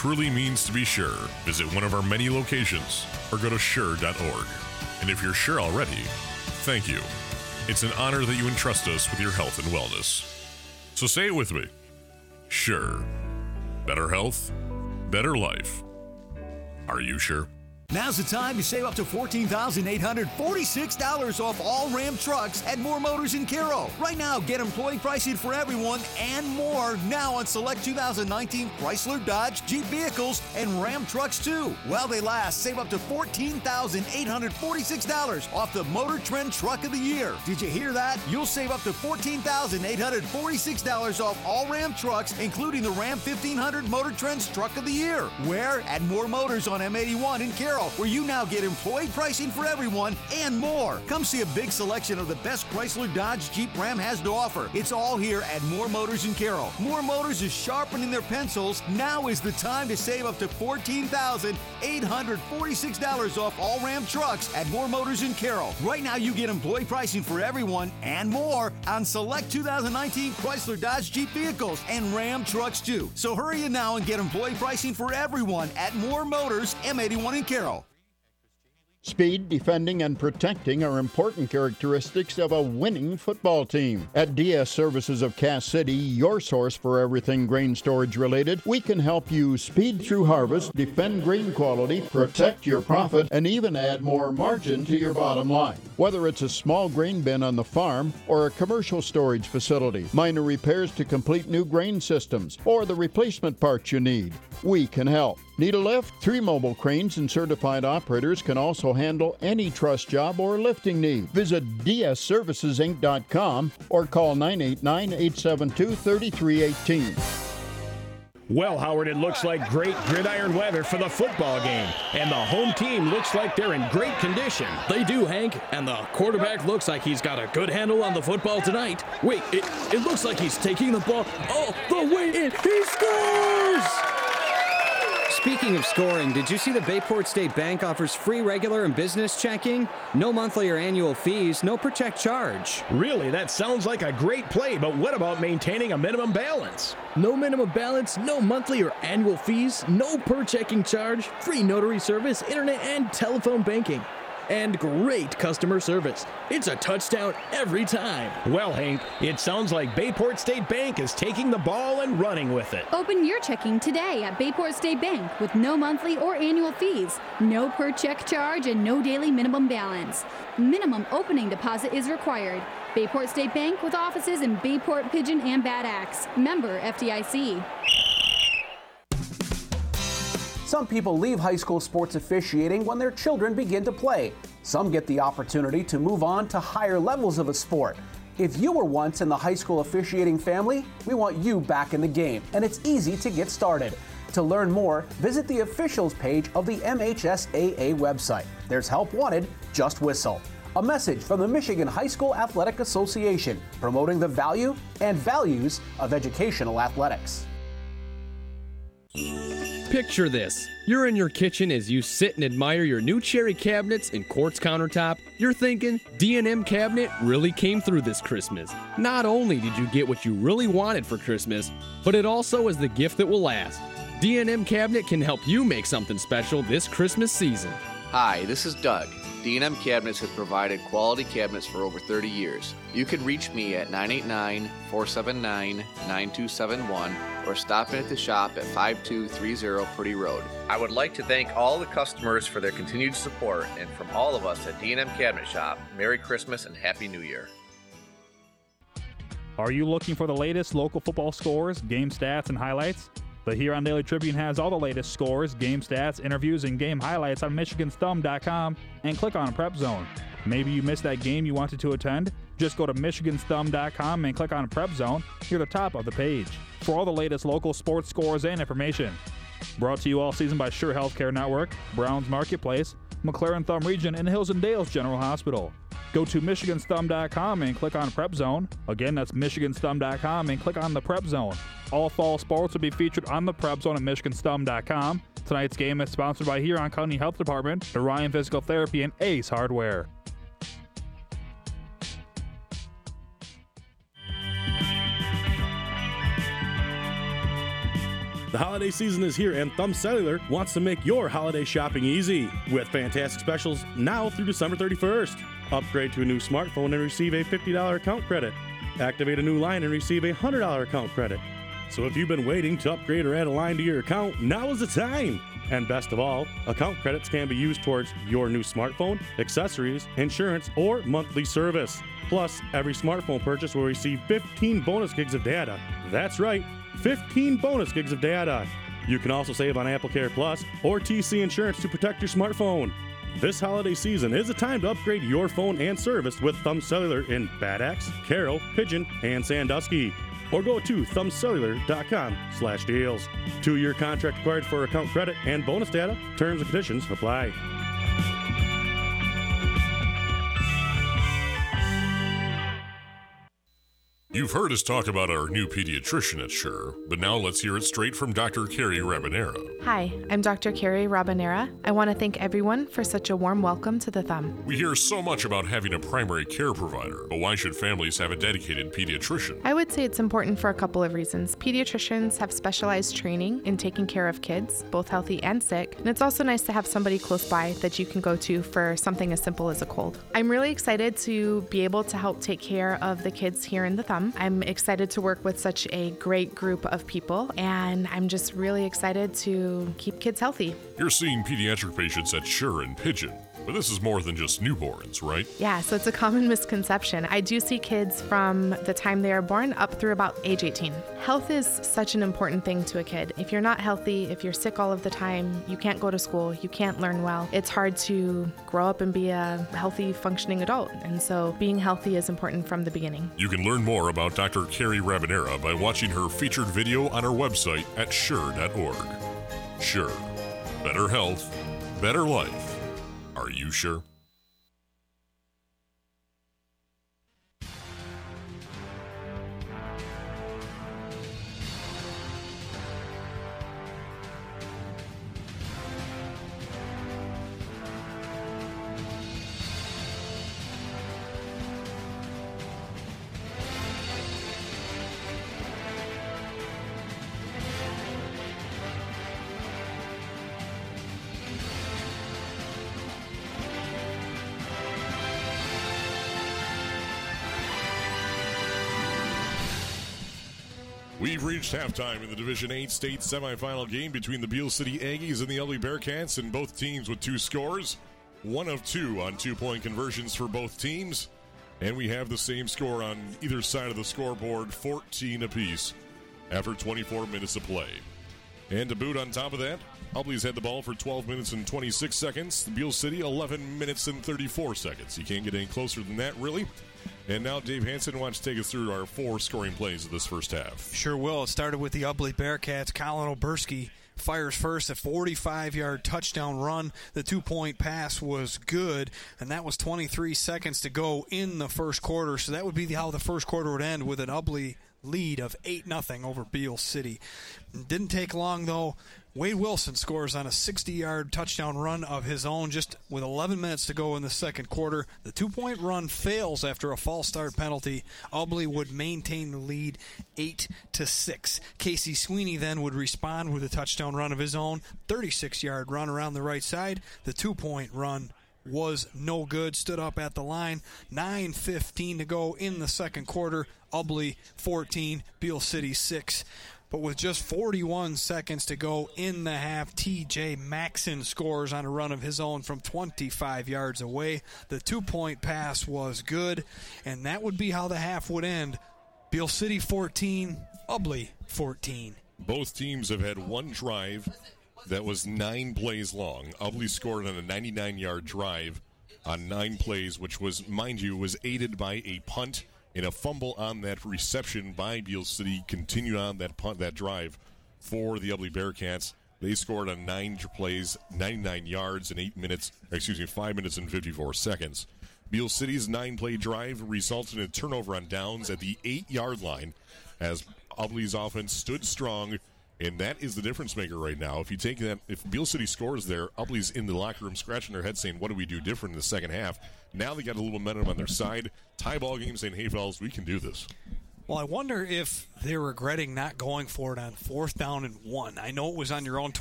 truly means to be sure, visit one of our many locations or go to sure.org. And if you're sure already, thank you. It's an honor that you entrust us with your health and wellness. So say it with me. Sure. Better health, better life. Are you sure? Now's the time to save up to $14,846 off all Ram trucks at Moore Motors in Carroll. Right now, get employee pricing for everyone and more now on select 2019 Chrysler, Dodge, Jeep vehicles and Ram trucks too. While they last, save up to $14,846 off the Motor Trend Truck of the Year. Did you hear that? You'll save up to $14,846 off all Ram trucks, including the Ram 1500 Motor Trend's Truck of the Year. Where? At Moore Motors on M81 in Carroll, where you now get employee pricing for everyone and more. Come see a big selection of the best Chrysler, Dodge, Jeep, Ram has to offer. It's all here at Moore Motors in Carroll. Moore Motors is sharpening their pencils. Now is the time to save up to $14,846 off all Ram trucks at Moore Motors in Carroll. Right now you get employee pricing for everyone and more on select 2019 Chrysler, Dodge, Jeep vehicles and Ram trucks too. So hurry in now and get employee pricing for everyone at Moore Motors, M81 in Carroll. Speed, defending, and protecting are important characteristics of a winning football team. At DS Services of Cass City, your source for everything grain storage related, we can help you speed through harvest, defend grain quality, protect your profit, and even add more margin to your bottom line. Whether it's a small grain bin on the farm or a commercial storage facility, minor repairs to complete new grain systems, or the replacement parts you need, we can help. Need a lift? 3 mobile cranes and certified operators can also handle any truss job or lifting need. Visit dsservicesinc.com or call 989-872-3318. Well, Howard, it looks like great gridiron weather for the football game, and the home team looks like they're in great condition. They do, Hank, and the quarterback looks like he's got a good handle on the football tonight. Wait, it looks like he's taking the ball all the way in. He scores! Speaking of scoring, did you see that Bayport State Bank offers free regular and business checking? No monthly or annual fees, no per check charge. Really, that sounds like a great play, but what about maintaining a minimum balance? No minimum balance, no monthly or annual fees, no per checking charge, free notary service, internet and telephone banking, and great customer service. It's a touchdown every time. Well, Hank, it sounds like Bayport State Bank is taking the ball and running with it. Open your checking today at Bayport State Bank with no monthly or annual fees, no per check charge, and no daily minimum balance. Minimum opening deposit is required. Bayport State Bank with offices in Bayport, Pigeon, and Bad Axe. Member FDIC. Some people leave high school sports officiating when their children begin to play. Some get the opportunity to move on to higher levels of a sport. If you were once in the high school officiating family, we want you back in the game, and it's easy to get started. To learn more, visit the officials page of the MHSAA website. There's help wanted, just whistle. A message from the Michigan High School Athletic Association, promoting the value and values of educational athletics. Picture this. You're in your kitchen as you sit and admire your new cherry cabinets and quartz countertop. You're thinking, D&M Cabinet really came through this Christmas. Not only did you get what you really wanted for Christmas, but it also is the gift that will last. D&M Cabinet can help you make something special this Christmas season. Hi, this is Doug. D&M Cabinets has provided quality cabinets for over 30 years. You can reach me at 989-479-9271 or stop in at the shop at 5230 Purdy Road. I would like to thank all the customers for their continued support, and from all of us at D&M Cabinet Shop, Merry Christmas and Happy New Year. Are you looking for the latest local football scores, game stats, and highlights? The Huron Daily Tribune has all the latest scores, game stats, interviews, and game highlights on MichiganSthumb.com and click on Prep Zone. Maybe you missed that game you wanted to attend? Just go to MichiganSthumb.com and click on Prep Zone near the top of the page for all the latest local sports scores and information. Brought to you all season by Sure Healthcare Network, Browns Marketplace, McLaren Thumb Region, and Hills and Dales General Hospital. Go to MichiganSthumb.com and click on Prep Zone. Again, that's MichiganSthumb.com and click on the Prep Zone. All fall sports will be featured on the Prep Zone at MichiganSthumb.com. Tonight's game is sponsored by Huron County Health Department, Orion Physical Therapy, and Ace Hardware. The holiday season is here, and Thumb Cellular wants to make your holiday shopping easy with fantastic specials now through December 31st. Upgrade to a new smartphone and receive a $50 account credit. Activate a new line and receive a $100 account credit. So if you've been waiting to upgrade or add a line to your account, now is the time. And best of all, account credits can be used towards your new smartphone, accessories, insurance, or monthly service. Plus, every smartphone purchase will receive 15 bonus gigs of data. That's right, 15 bonus gigs of data. You can also save on AppleCare Plus or TC Insurance to protect your smartphone. This holiday season is a time to upgrade your phone and service with Thumb Cellular in Bad Axe, Carroll, Pigeon, and Sandusky. Or go to thumbcellular.com/deals. 2-year contract required for account credit and bonus data. Terms and conditions apply. You've heard us talk about our new pediatrician at Sure, but now let's hear it straight from Dr. Carrie Rabanera. Hi, I'm Dr. Carrie Rabanera. I want to thank everyone for such a warm welcome to the Thumb. We hear so much about having a primary care provider, but why should families have a dedicated pediatrician? I would say it's important for a couple of reasons. Pediatricians have specialized training in taking care of kids, both healthy and sick, and it's also nice to have somebody close by that you can go to for something as simple as a cold. I'm really excited to be able to help take care of the kids here in the Thumb. I'm excited to work with such a great group of people, and I'm just really excited to keep kids healthy. You're seeing pediatric patients at Sure and Pigeon, but this is more than just newborns, right? Yeah, so it's a common misconception. I do see kids from the time they are born up through about age 18. Health is such an important thing to a kid. If you're not healthy, if you're sick all of the time, you can't go to school, you can't learn well. It's hard to grow up and be a healthy, functioning adult. And so being healthy is important from the beginning. You can learn more about Dr. Carrie Rabanera by watching her featured video on her website at sure.org. Sure. Better health, better life. Are you sure? We've reached halftime in the Division 8 state semifinal game between the Beale City Aggies and the Ubly Bearcats, and both teams with 2 scores. 1 of 2 on 2-point conversions for both teams. And we have the same score on either side of the scoreboard, 14 apiece after 24 minutes of play. And to boot on top of that, Ubly's had the ball for 12 minutes and 26 seconds. The Beale City, 11 minutes and 34 seconds. You can't get any closer than that, really. And now Dave Hansen wants to take us through our 4 scoring plays of this first half. Sure will. It started with the Ubly Bearcats. Colin Oberski fires first, a 45-yard touchdown run. The 2-point pass was good, and that was 23 seconds to go in the first quarter. So that would be how the first quarter would end, with an Ubly lead of 8-0 over Beale City. Didn't take long, though. Wade Wilson scores on a 60-yard touchdown run of his own just with 11 minutes to go in the second quarter. The 2-point run fails after a false start penalty. Ubly would maintain the lead 8-6. Casey Sweeney then would respond with a touchdown run of his own, 36-yard run around the right side. The 2-point run was no good, stood up at the line. 9:15 to go in the second quarter. Ubly 14, Beale City 6. But with just 41 seconds to go in the half, T.J. Maxson scores on a run of his own from 25 yards away. The 2-point pass was good, and that would be how the half would end. Beale City 14, Ubly 14. Both teams have had one drive that was 9 plays long. Ubly scored on a 99-yard drive on 9 plays, which was, mind you, was aided by a punt and a fumble on that reception by Beale City. Continued on that punt, that drive for the Ubly Bearcats. They scored on 9 plays, 99 yards in 5 minutes and 54 seconds. Beale City's 9-play drive resulted in a turnover on downs at the 8-yard line as Ubly's offense stood strong, and that is the difference maker right now. If you take that, if Beale City scores there, Ubly's in the locker room scratching their head saying, what do we do different in the second half? Now they got a little momentum on their side. Tie ball game saying, hey, fellas, we can do this. Well, I wonder if they're regretting not going for it on 4th down and 1. I know it was on your own